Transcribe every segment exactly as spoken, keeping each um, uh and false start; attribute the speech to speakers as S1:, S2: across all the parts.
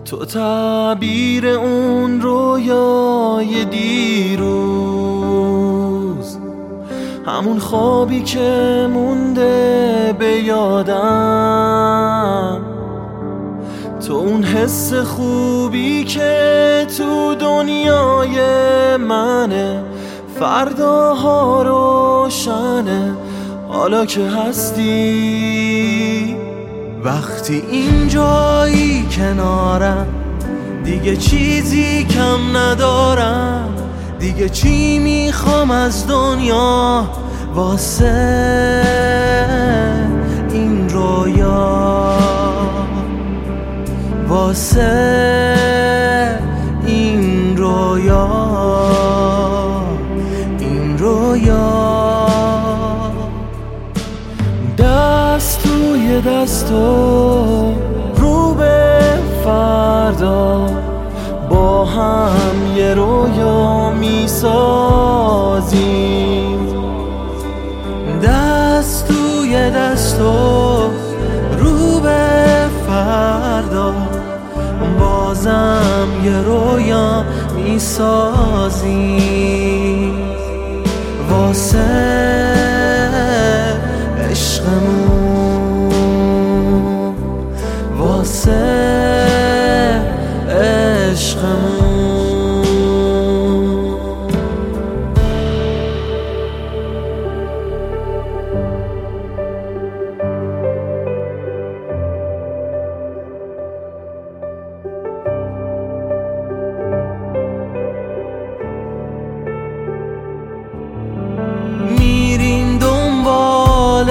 S1: تو تعبیر اون رویای دیروز، همون خوابی که مونده به یادم، تو اون حس خوبی که تو دنیای منه، فرداها روشنه حالا که هستی. وقتی اینجایی کنارم دیگه چیزی کم ندارم، دیگه چی میخوام از دنیا واسه این رویا، واسه این رویا، این رویا. دست توی دستو رو به فردا، با هم یه رویا میسازیم. دست توی دستو رو به فردا، بازم یه رویا میسازیم واسه عشقمون، واسه عشقمون. میریم دنبال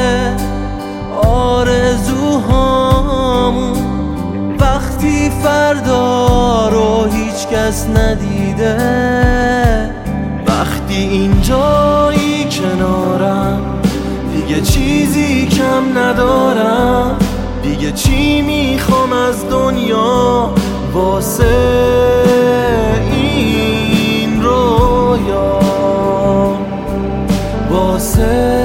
S1: آرزوهامون وقتی فردا رو هیچ کس ندیده. وقتی اینجایی کنارم دیگه چیزی کم ندارم، دیگه چی میخوام از دنیا واسه این رویا، واسه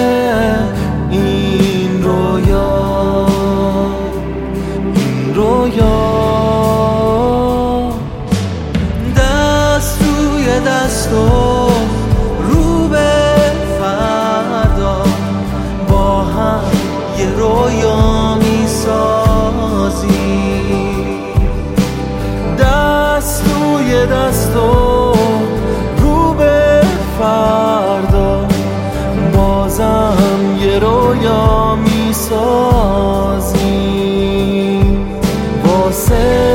S1: این رویا، این رویا. دست توی دستو رو به فردا، با هم یه رویا میسازیم. دست توی دستو رو به فردا، بازم یه رویا میسازیم واسه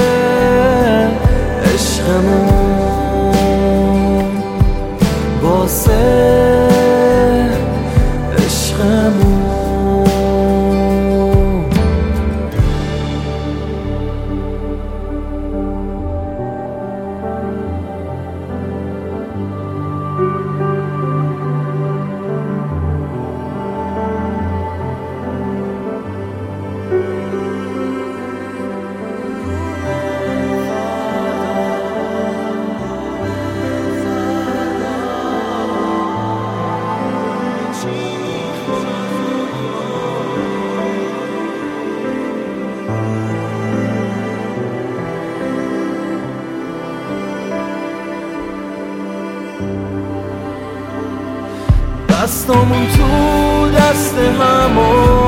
S1: عشقمون، واسه عشقمون. دستامون تو دست همون